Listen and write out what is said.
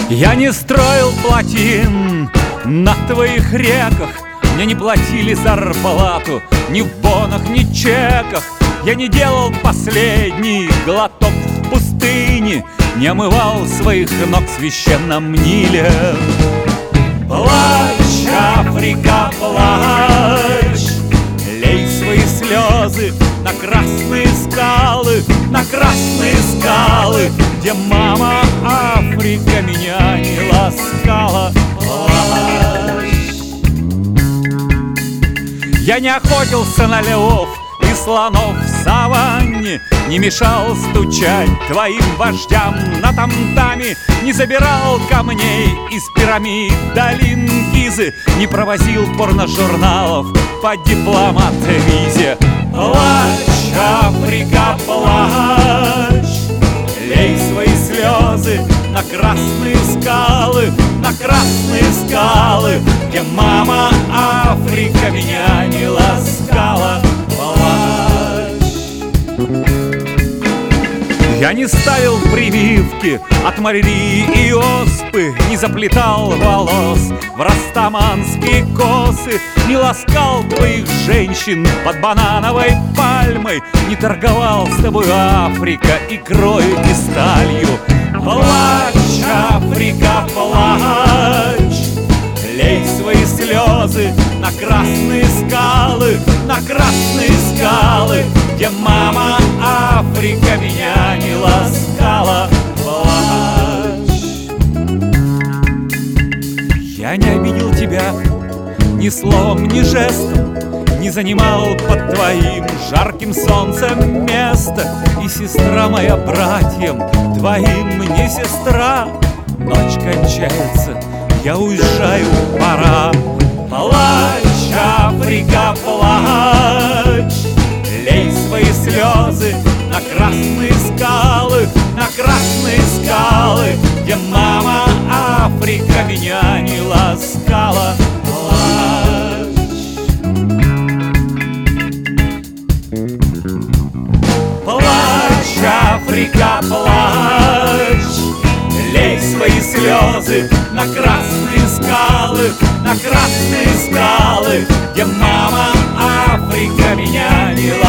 Я не строил плотин на твоих реках, мне не платили зарплату ни в бонах, ни чеках. Я не делал последний глоток в пустыне, не омывал своих ног в священном Ниле. Плачь, Африка, плачь, лей свои слезы на красные скалы, на красные скалы, где мама Африка меня не ласкала. Плачь. Я не охотился на львов и слонов в саванне, не мешал стучать твоим вождям на тамтаме, не забирал камней из пирамид долин Гизы, не провозил порножурналов по дипломат-визе. Плачь, Африка, плачь, лей свои слезы на красные скалы, на красные скалы, где мама Африка меня не ласкала. Я не ставил прививки от малярии и оспы, не заплетал волос в растаманские косы, не ласкал твоих женщин под банановой пальмой, не торговал с тобой, Африка, икрой и сталью. Плачь, Африка, плачь, лей свои слезы на красные скалы, на красные скалы, где мама Африка меня не ласкала. Плачь. Я не обидел тебя ни словом, ни жестом, не занимал под твоим жарким солнцем место. И сестра моя братьям твоим не сестра. Ночь кончается, я уезжаю, пора. Плачь, Африка, плачь, лей свои слезы на красные скалы, на красные скалы, где мама Африка меня не ласкала. Плачь. Плачь, Африка, плачь, лей свои слезы на красные скалы, на красные скалы, где мама Африка меня не ласкала.